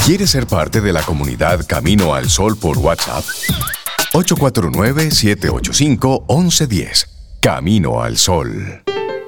¿Quieres ser parte de la comunidad Camino al Sol por WhatsApp? 849-785-1110. Camino al Sol.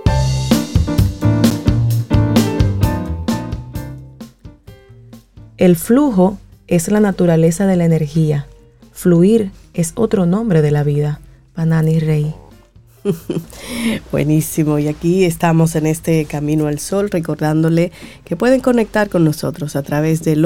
El flujo es la naturaleza de la energía. Fluir es otro nombre de la vida. Banani Rey. Buenísimo, y aquí estamos en este Camino al Sol recordándole que pueden conectar con nosotros a través del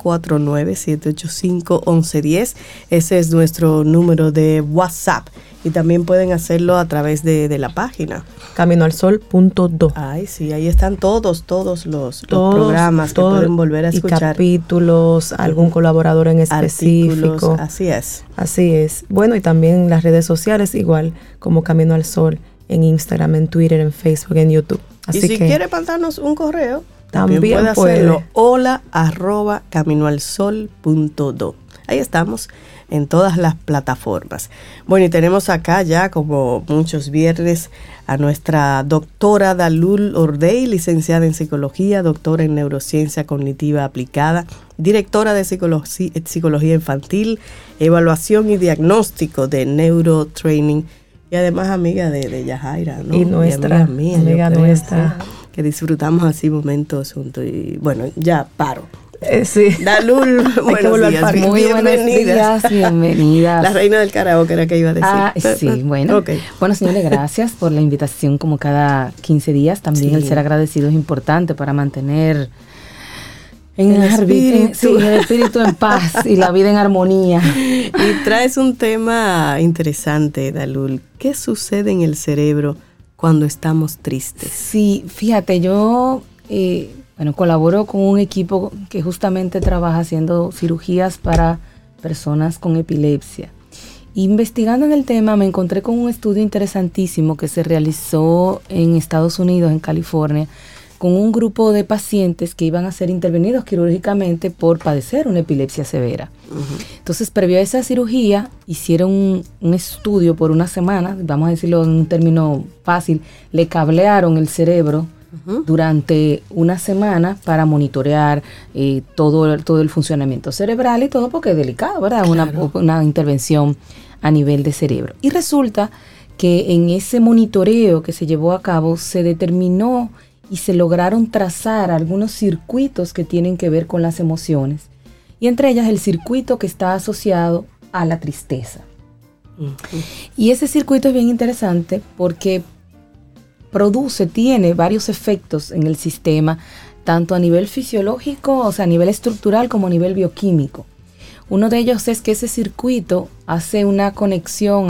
849-785-1110. Ese es nuestro número de WhatsApp, y también pueden hacerlo a través de la página caminoalsol.do. Ay, sí, ahí están todos los programas que pueden volver a escuchar. Y capítulos, algún colaborador en específico. Artículos, así es. Así es. Bueno, y también las redes sociales igual, como Camino al Sol, en Instagram, en Twitter, en Facebook, en YouTube. Así y si que quiere mandarnos un correo, también puede hacerlo. hola@caminoalsol.do. Ahí estamos en todas las plataformas. Bueno, y tenemos acá ya, como muchos viernes, a nuestra doctora Dalul Ordey, licenciada en psicología, doctora en neurociencia cognitiva aplicada, directora de psicología infantil, evaluación y diagnóstico de neurotraining, y además amiga de Yajaira, ¿no? Y nuestra amiga nuestra, que disfrutamos así momentos juntos. Y bueno, ya paro. Sí. Dalul, buenos días. Muy buenos días, bienvenidas. La reina del karaoke era que iba a decir. Sí, bueno. Okay. Bueno, señores, gracias por la invitación como cada 15 días. También el ser agradecido es importante para mantener el espíritu en paz y la vida en armonía. Y traes un tema interesante, Dalul. ¿Qué sucede en el cerebro cuando estamos tristes? Sí, fíjate, yo colaboro con un equipo que justamente trabaja haciendo cirugías para personas con epilepsia. Investigando en el tema me encontré con un estudio interesantísimo que se realizó en Estados Unidos, en California, con un grupo de pacientes que iban a ser intervenidos quirúrgicamente por padecer una epilepsia severa. Uh-huh. Entonces, previo a esa cirugía, hicieron un estudio por una semana, vamos a decirlo en un término fácil, le cablearon el cerebro durante una semana para monitorear todo el funcionamiento cerebral y todo, porque es delicado, ¿verdad? Claro. Una intervención a nivel de cerebro. Y resulta que en ese monitoreo que se llevó a cabo se determinó y se lograron trazar algunos circuitos que tienen que ver con las emociones, y entre ellas el circuito que está asociado a la tristeza. Uh-huh. Y ese circuito es bien interesante porque tiene varios efectos en el sistema, tanto a nivel fisiológico, o sea, a nivel estructural, como a nivel bioquímico. Uno de ellos es que ese circuito hace una conexión,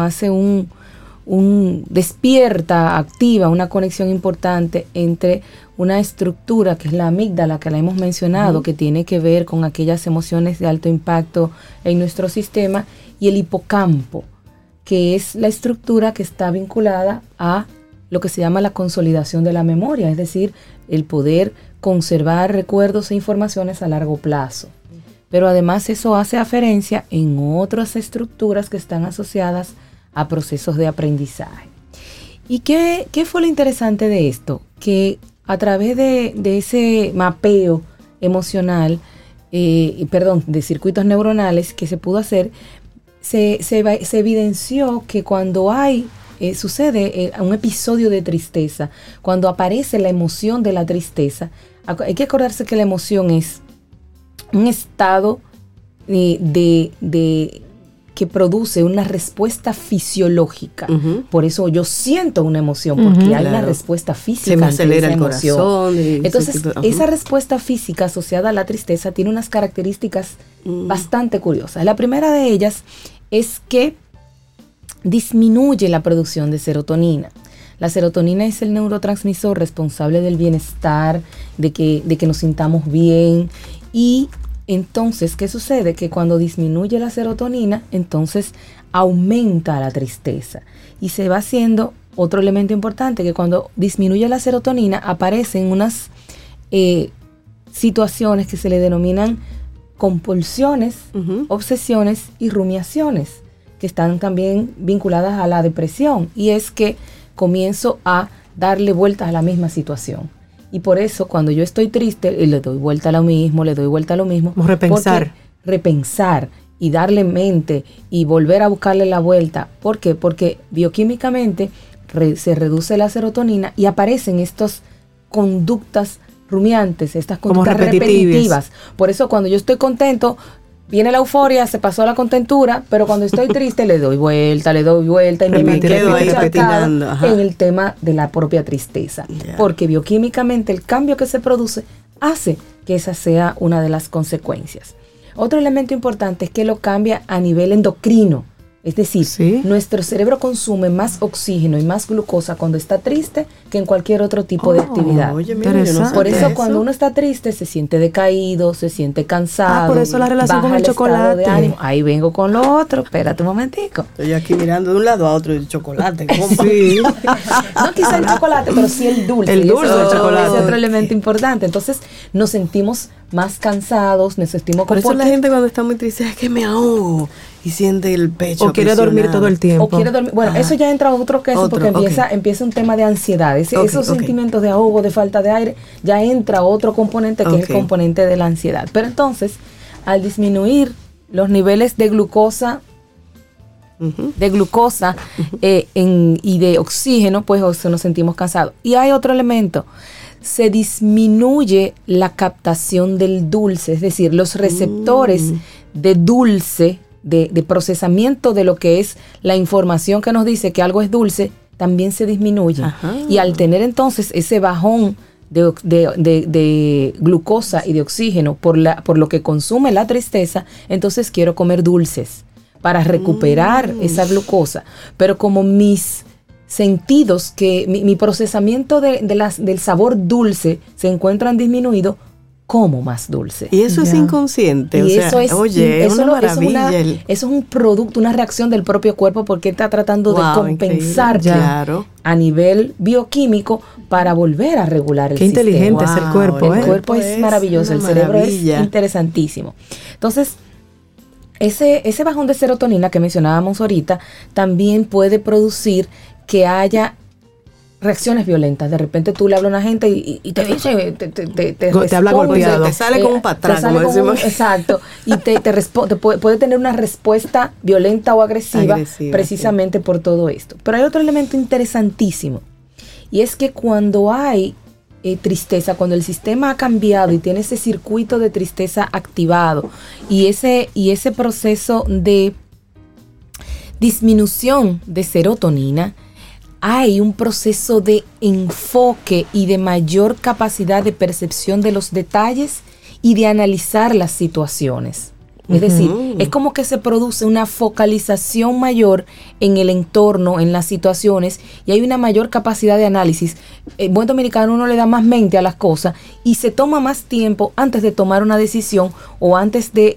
activa una conexión importante entre una estructura que es la amígdala, que la hemos mencionado, que tiene que ver con aquellas emociones de alto impacto en nuestro sistema, y el hipocampo, que es la estructura que está vinculada a lo que se llama la consolidación de la memoria, es decir, el poder conservar recuerdos e informaciones a largo plazo. Pero además eso hace aferencia en otras estructuras que están asociadas a procesos de aprendizaje. ¿Y qué fue lo interesante de esto? Que a través de ese mapeo emocional, de circuitos neuronales que se pudo hacer, se evidenció que cuando sucede un episodio de tristeza, cuando aparece la emoción de la tristeza, hay que acordarse que la emoción es un estado que produce una respuesta fisiológica. Uh-huh. Por eso yo siento una emoción, porque hay una respuesta física. Se me acelera el corazón. Entonces, esa respuesta física asociada a la tristeza tiene unas características bastante curiosas. La primera de ellas es que disminuye la producción de serotonina. La serotonina es el neurotransmisor responsable del bienestar, de que nos sintamos bien. Y entonces, ¿qué sucede? Que cuando disminuye la serotonina, entonces aumenta la tristeza. Y se va haciendo otro elemento importante, que cuando disminuye la serotonina, aparecen unas situaciones que se le denominan compulsiones, obsesiones y rumiaciones, que están también vinculadas a la depresión. Y es que comienzo a darle vueltas a la misma situación. Y por eso cuando yo estoy triste, le doy vuelta a lo mismo. Como repensar. Repensar y darle mente y volver a buscarle la vuelta. ¿Por qué? Porque bioquímicamente se reduce la serotonina y aparecen estas conductas rumiantes, estas conductas repetitivas. Por eso cuando yo estoy contento, viene la euforia, se pasó la contentura, pero cuando estoy triste le doy vuelta y me quedo ahí patinando en el tema de la propia tristeza. Yeah. Porque bioquímicamente el cambio que se produce hace que esa sea una de las consecuencias. Otro elemento importante es que lo cambia a nivel endocrino. Es decir, ¿sí? Nuestro cerebro consume más oxígeno y más glucosa cuando está triste que en cualquier otro tipo de actividad. Oye, mira, no por eso cuando uno está triste se siente decaído, se siente cansado. Por eso la relación con el chocolate. De ánimo. Ahí vengo con lo otro, espérate un momentico. Estoy aquí mirando de un lado a otro el chocolate. Sí. No quizá el chocolate, pero sí el dulce. El dulce del chocolate. Es otro elemento importante. Entonces nos sentimos más cansados, nos sentimos por eso la gente cuando está muy triste es que me ahogo y siente el pecho. O quiere dormir todo el tiempo. Bueno, eso ya entra otro caso porque empieza un tema de ansiedad. Esos sentimientos de ahogo, de falta de aire, ya entra otro componente que es el componente de la ansiedad. Pero entonces, al disminuir los niveles de glucosa, y de oxígeno, pues nos sentimos cansados. Y hay otro elemento. Se disminuye la captación del dulce, es decir, los receptores de dulce, de procesamiento de lo que es la información que nos dice que algo es dulce, también se disminuye. Ajá. Y al tener entonces ese bajón de glucosa y de oxígeno por lo que consume la tristeza, entonces quiero comer dulces para recuperar esa glucosa. Pero como mis sentidos, que mi procesamiento del sabor dulce se encuentran disminuido, como más dulce. Y eso es inconsciente. Y eso es una maravilla. Eso es un producto, una reacción del propio cuerpo porque está tratando de compensar a nivel bioquímico para volver a regular el sistema. Qué inteligente es el cuerpo. El cuerpo es maravilloso, el cerebro es interesantísimo. Entonces, ese bajón de serotonina que mencionábamos ahorita también puede producir que haya reacciones violentas. De repente tú le hablas a una gente y te dice, te habla golpeado. Te sale como un patrón, como decimos. Exacto. Y te puede tener una respuesta violenta o agresiva precisamente por todo esto. Pero hay otro elemento interesantísimo. Y es que cuando hay tristeza, cuando el sistema ha cambiado y tiene ese circuito de tristeza activado y ese proceso de disminución de serotonina, hay un proceso de enfoque y de mayor capacidad de percepción de los detalles y de analizar las situaciones. Es decir, es como que se produce una focalización mayor en el entorno, en las situaciones, y hay una mayor capacidad de análisis. En buen dominicano uno le da más mente a las cosas y se toma más tiempo antes de tomar una decisión o antes de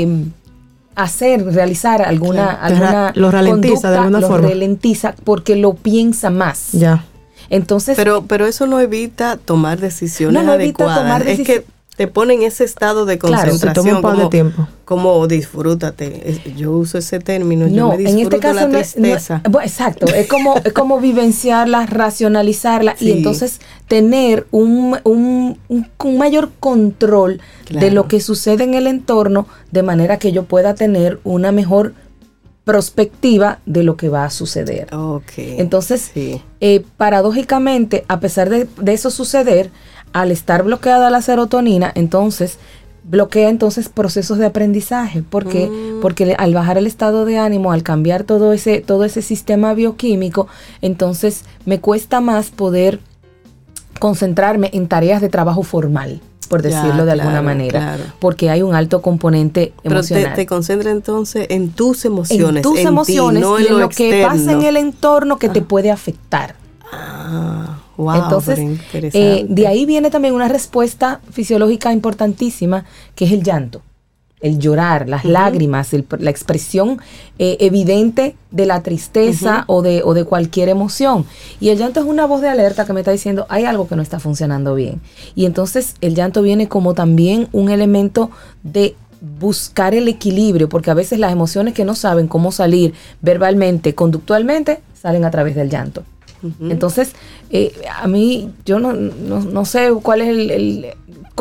realizar alguna lo ralentiza conducta, de alguna forma. Lo ralentiza porque lo piensa más. Ya. Entonces, pero eso no evita tomar decisiones adecuadas. Es que te pone en ese estado de concentración. Claro, se toma un par de tiempo. Como disfrútate. Yo uso ese término. No, yo me disfruto en este caso la tristeza. Exacto. Es como vivenciarla, racionalizarla y entonces tener un mayor control de lo que sucede en el entorno, de manera que yo pueda tener una mejor perspectiva de lo que va a suceder. Entonces, paradójicamente, a pesar de eso suceder, al estar bloqueada la serotonina, entonces bloquea procesos de aprendizaje. ¿Por qué? Porque al bajar el estado de ánimo, al cambiar todo ese sistema bioquímico, entonces me cuesta más poder concentrarme en tareas de trabajo formal, por decirlo de alguna manera, porque hay un alto componente emocional. Pero te concentra entonces en tus emociones. En tus emociones, ti, no y en lo que pasa en el entorno que te puede afectar. Wow, entonces, de ahí viene también una respuesta fisiológica importantísima, que es el llanto, el llorar, las lágrimas, la expresión evidente de la tristeza o de cualquier emoción. Y el llanto es una voz de alerta que me está diciendo, hay algo que no está funcionando bien. Y entonces el llanto viene como también un elemento de buscar el equilibrio, porque a veces las emociones que no saben cómo salir verbalmente, conductualmente, salen a través del llanto. Entonces, a mí, yo no sé cuál es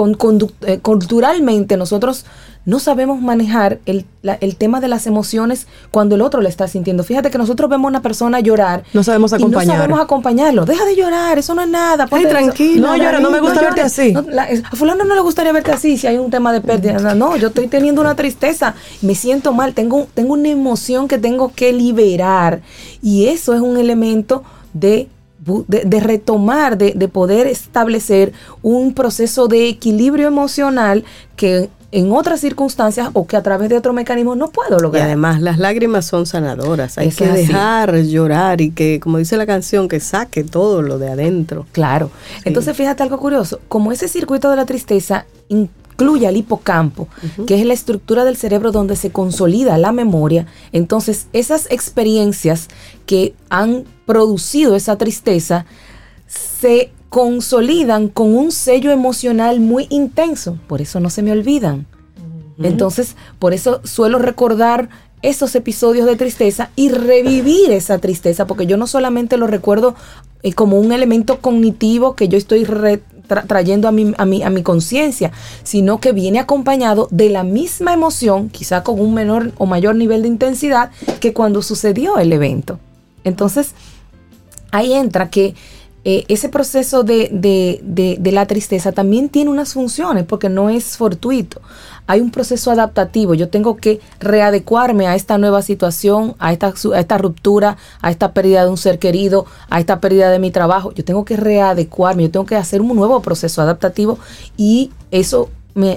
culturalmente nosotros no sabemos manejar el tema de las emociones cuando el otro le está sintiendo. Fíjate que nosotros vemos a una persona llorar. No sabemos acompañar. Y no sabemos acompañarlo. Deja de llorar, eso no es nada. Ay, tranquilo. No llora, no me gusta verte así. A fulano no le gustaría verte así si hay un tema de pérdida. No, yo estoy teniendo una tristeza, me siento mal, tengo una emoción que tengo que liberar. Y eso es un elemento de retomar, de poder establecer un proceso de equilibrio emocional que en otras circunstancias o que a través de otro mecanismo no puedo lograr. Y además las lágrimas son sanadoras, hay que dejar llorar y que, como dice la canción, que saque todo lo de adentro. Claro. Sí. Entonces fíjate algo curioso, como ese circuito de la tristeza incluye al hipocampo, que es la estructura del cerebro donde se consolida la memoria, entonces esas experiencias que han producido esa tristeza se consolidan con un sello emocional muy intenso, por eso no se me olvidan. Entonces, por eso suelo recordar esos episodios de tristeza y revivir esa tristeza, porque yo no solamente lo recuerdo como un elemento cognitivo que yo estoy trayendo a mi conciencia, sino que viene acompañado de la misma emoción, quizá con un menor o mayor nivel de intensidad que cuando sucedió el evento. Entonces, ahí entra que ese proceso de la tristeza también tiene unas funciones porque no es fortuito. Hay un proceso adaptativo. Yo tengo que readecuarme a esta nueva situación, a esta ruptura, a esta pérdida de un ser querido, a esta pérdida de mi trabajo. Yo tengo que readecuarme, yo tengo que hacer un nuevo proceso adaptativo y eso,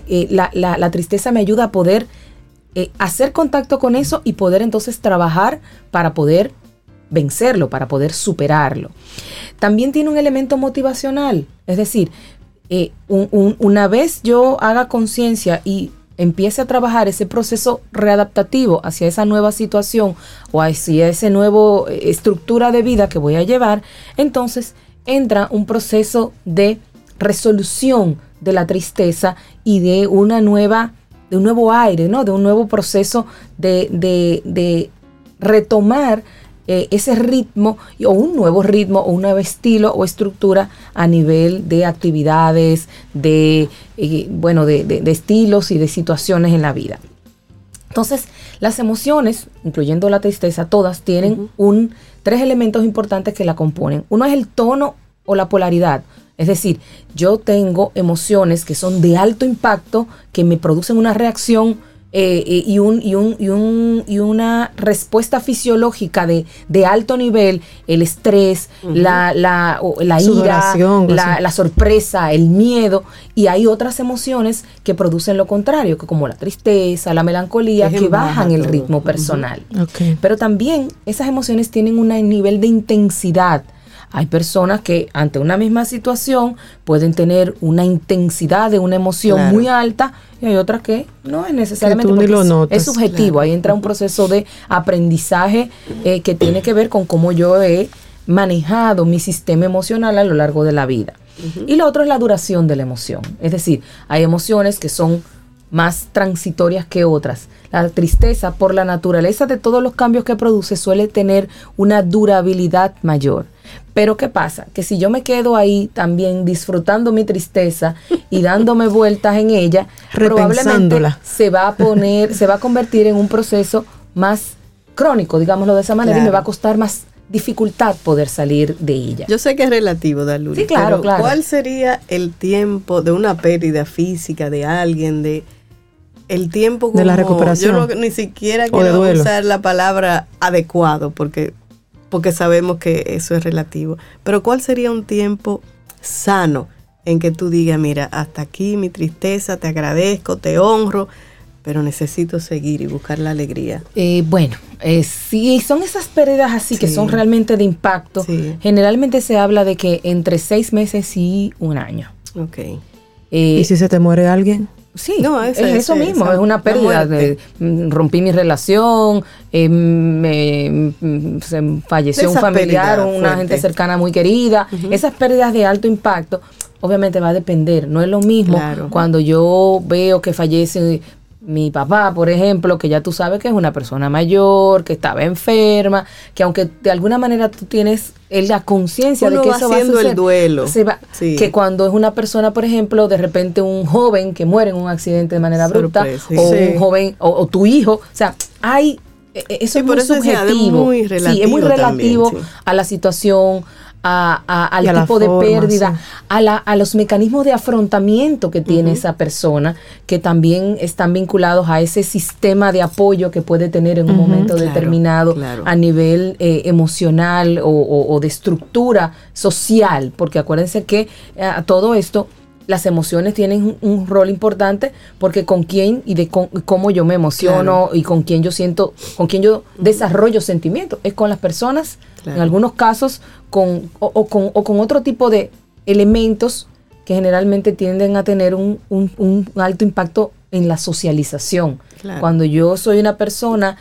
la tristeza me ayuda a poder hacer contacto con eso y poder entonces trabajar para poder vencerlo, para poder superarlo. También tiene un elemento motivacional, es decir, una vez yo haga conciencia y empiece a trabajar ese proceso readaptativo hacia esa nueva situación o hacia esa nueva estructura de vida que voy a llevar, entonces entra un proceso de resolución de la tristeza y de un nuevo aire, ¿no? De un nuevo proceso de retomar ese ritmo o un nuevo ritmo o un nuevo estilo o estructura a nivel de actividades, de estilos y de situaciones en la vida. Entonces, las emociones, incluyendo la tristeza, todas tienen tres elementos importantes que la componen. Uno es el tono o la polaridad. Es decir, yo tengo emociones que son de alto impacto, que me producen una reacción y una respuesta fisiológica de alto nivel, el estrés, la ira, la sorpresa, el miedo, y hay otras emociones que producen lo contrario, que como la tristeza, la melancolía, que bajan el ritmo personal. Okay. Pero también esas emociones tienen un nivel de intensidad. Hay personas que ante una misma situación pueden tener una intensidad de una emoción muy alta y hay otras que no es necesariamente porque es subjetivo. Ahí entra un proceso de aprendizaje que tiene que ver con cómo yo he manejado mi sistema emocional a lo largo de la vida. Y lo otro es la duración de la emoción. Es decir, hay emociones que son más transitorias que otras. La tristeza, por la naturaleza de todos los cambios que produce, suele tener una durabilidad mayor. Pero ¿qué pasa? Que si yo me quedo ahí también disfrutando mi tristeza y dándome vueltas en ella, probablemente se va a convertir en un proceso más crónico, digámoslo de esa manera, y me va a costar más dificultad poder salir de ella. Yo sé que es relativo, Daluri, sí, claro, pero claro. ¿Cuál sería el tiempo de una pérdida física de alguien, el tiempo como, de la recuperación? Yo ni siquiera quiero usar la palabra adecuado porque sabemos que eso es relativo. Pero ¿cuál sería un tiempo sano en que tú digas, mira, hasta aquí mi tristeza, te agradezco, te honro, pero necesito seguir y buscar la alegría? Si son esas pérdidas así que son realmente de impacto, generalmente se habla de que entre 6 meses y 1 año. Okay. ¿Y si se te muere alguien? Sí, no, es eso mismo, es una pérdida. Rompí mi relación, falleció un familiar, una gente cercana muy querida. Esas pérdidas de alto impacto, obviamente va a depender. No es lo mismo cuando yo veo que fallece mi papá, por ejemplo, que ya tú sabes que es una persona mayor, que estaba enferma, que aunque de alguna manera tú tienes la conciencia de que eso va a suceder, el duelo. Sí. Que cuando es una persona, por ejemplo, de repente un joven que muere en un accidente de manera abrupta, o un joven, o tu hijo, o sea, hay, eso es muy subjetivo. Es muy relativo también, a la situación, al tipo de pérdida, a los mecanismos de afrontamiento que tiene esa persona, que también están vinculados a ese sistema de apoyo que puede tener en un momento determinado a nivel emocional o de estructura social, porque acuérdense que todo esto, las emociones tienen un rol importante, porque con quién y cómo yo me emociono y con quién yo siento, con quién yo desarrollo sentimientos, es con las personas, en algunos casos con otro tipo de elementos que generalmente tienden a tener un alto impacto en la socialización. Cuando yo soy una persona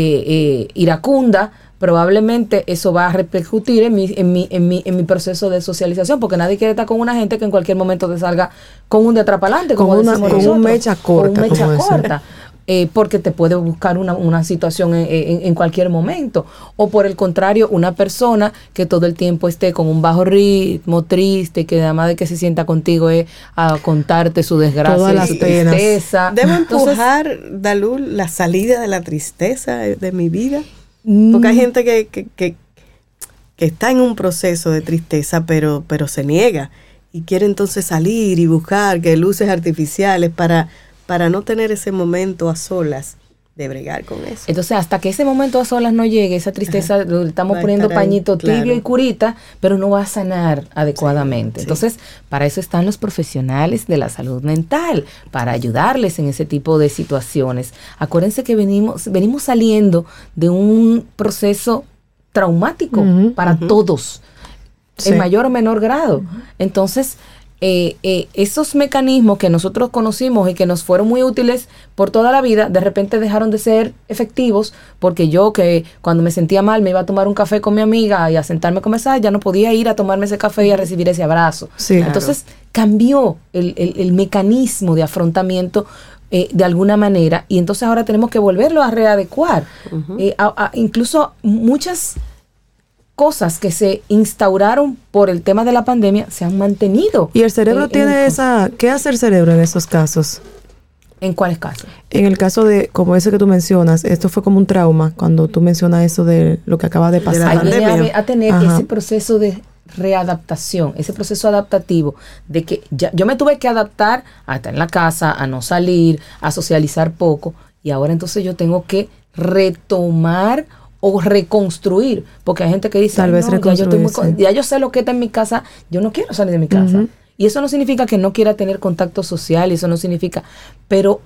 iracunda, probablemente eso va a repercutir en mi proceso de socialización, porque nadie quiere estar con una gente que en cualquier momento te salga con un de atrapalante, con un mecha corta. Porque te puede buscar una situación en cualquier momento, o por el contrario, una persona que todo el tiempo esté con un bajo ritmo, triste, que además de que se sienta contigo es a contarte su desgracia y su tristeza. ¿Debo empujar, Dalul, la salida de la tristeza de mi vida? Porque hay gente que está en un proceso de tristeza, pero se niega y quiere entonces salir y buscar que luces artificiales para no tener ese momento a solas de bregar con eso. Entonces, hasta que ese momento a solas no llegue, esa tristeza, le estamos poniendo pañito tibio y curita, pero no va a sanar adecuadamente. Entonces, para eso están los profesionales de la salud mental, para ayudarles en ese tipo de situaciones. Acuérdense que venimos saliendo de un proceso traumático para todos, en mayor o menor grado. Entonces, esos mecanismos que nosotros conocimos y que nos fueron muy útiles por toda la vida, de repente dejaron de ser efectivos, porque yo, que cuando me sentía mal me iba a tomar un café con mi amiga y a sentarme a conversar, ya no podía ir a tomarme ese café y a recibir ese abrazo. Entonces cambió el mecanismo de afrontamiento de alguna manera, y entonces ahora tenemos que volverlo a readecuar. Incluso muchas cosas que se instauraron por el tema de la pandemia se han mantenido. ¿Y el cerebro tiene qué hace el cerebro en esos casos? ¿En cuáles casos? En el caso de, como ese que tú mencionas, esto fue como un trauma, cuando tú mencionas eso de lo que acaba de pasar. Hay a tener ese proceso de readaptación, ese proceso adaptativo, de que yo me tuve que adaptar a estar en la casa, a no salir, a socializar poco, y ahora entonces yo tengo que retomar o reconstruir, porque hay gente que dice, ya yo sé lo que está en mi casa, yo no quiero salir de mi casa. Y eso no significa que no quiera tener contacto social, eso no significa, pero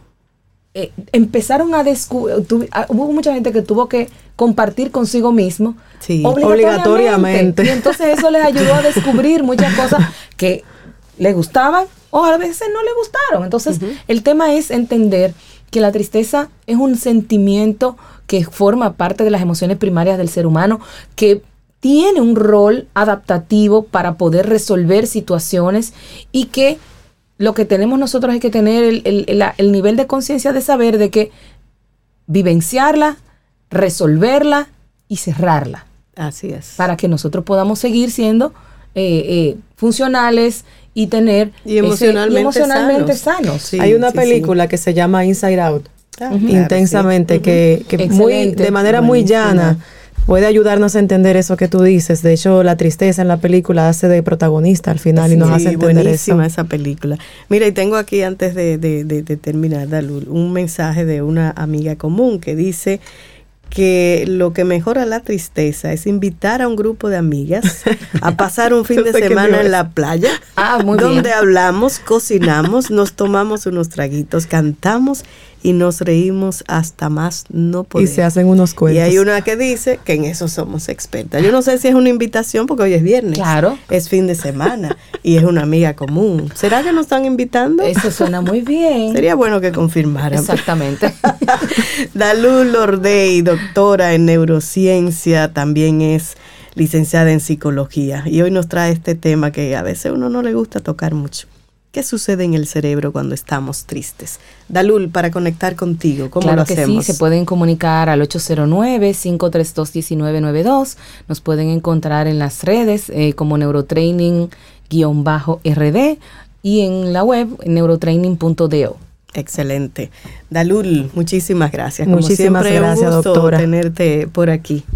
empezaron a descubrir, hubo mucha gente que tuvo que compartir consigo mismo obligatoriamente. Y entonces eso les ayudó a descubrir muchas cosas que les gustaban o a veces no les gustaron. Entonces el tema es entender que la tristeza es un sentimiento que forma parte de las emociones primarias del ser humano, que tiene un rol adaptativo para poder resolver situaciones, y que lo que tenemos nosotros es que tener el nivel de conciencia de saber de que vivenciarla, resolverla y cerrarla. Así es. Para que nosotros podamos seguir siendo funcionales y tener emocionalmente sanos. Sí, hay una película que se llama Inside Out, intensamente, que de manera muy llana puede ayudarnos a entender eso que tú dices. De hecho, la tristeza en la película hace de protagonista al final y nos hace entender buenísima eso. Esa película. Mira, y tengo aquí, antes de terminar, Dalul, un mensaje de una amiga común que dice que lo que mejora la tristeza es invitar a un grupo de amigas a pasar un fin de semana en la playa, donde hablamos, cocinamos, nos tomamos unos traguitos, cantamos y nos reímos hasta más no poder. Y se hacen unos cuentos. Y hay una que dice que en eso somos expertas. Yo no sé si es una invitación, porque hoy es viernes. Claro. Es fin de semana y es una amiga común. ¿Será que nos están invitando? Eso suena muy bien. Sería bueno que confirmaran. Exactamente. Dalul Ordey, doctora en neurociencia, también es licenciada en psicología, y hoy nos trae este tema que a veces a uno no le gusta tocar mucho, qué sucede en el cerebro cuando estamos tristes. Dalul, para conectar contigo, ¿cómo lo hacemos? Claro que sí, se pueden comunicar al 809-532-1992. Nos pueden encontrar en las redes como neurotraining_RD y en la web neurotraining.do. Excelente. Dalul, muchísimas gracias. Muchísimas Como siempre, gracias, un gusto doctora. tenerte por aquí.